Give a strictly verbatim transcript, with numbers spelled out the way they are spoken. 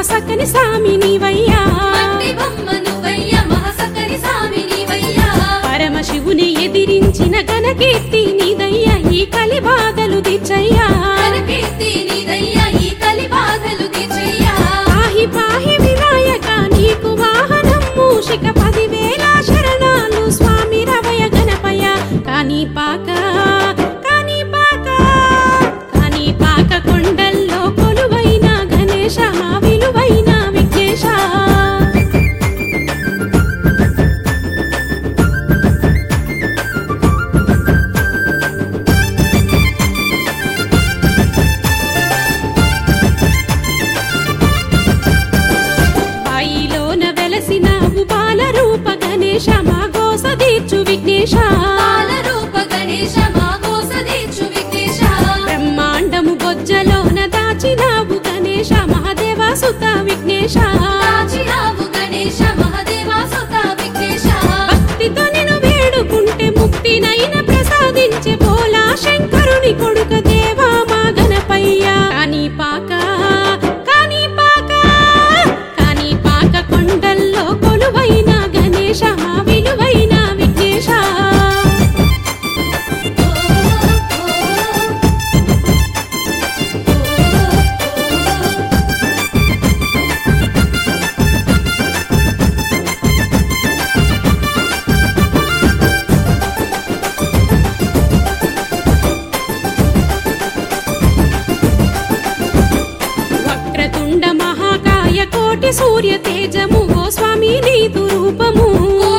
మహాసకని సామి నీవయ్యా, పరమశివుని ఎదిరించిన ఘనకీర్తి నీదయ్యా, ఈ కలి బాధలు దిచ్చయ్యా, పాహి పాహి వినాయక నీకు వాహనం మూషిక పదివేల శరణాలు స్వామి రవయ గణపయ. కాని పాక కాని పాక కాని పాక కొండల్లో కొలువైన గణేశ విలువైన విఘ్నేశ. బాయిలోన వెలసినావు బాల రూప గణేశ మా గోస తీర్చు విఘ్నేశ, బ్రహ్మాండము బొజ్జలోన దాచినావు గణేశ మహాదేవ సుత విఘ్నేశ. భక్తితో నిన్ను వేడుకుంటే ముక్తినైన ప్రసాదించే భోలా శంకరుని కొడుక దేవా మా గణపయ్య. కాని పాక కాని పాక కాని పాక కొండల్లో కొలువైన గణేశ మా విలువైన విఘ్నేశ. వక్రతుండ మహాకాయ కోటి సూర్య తేజము ఓ స్వామి నీదు రూపము,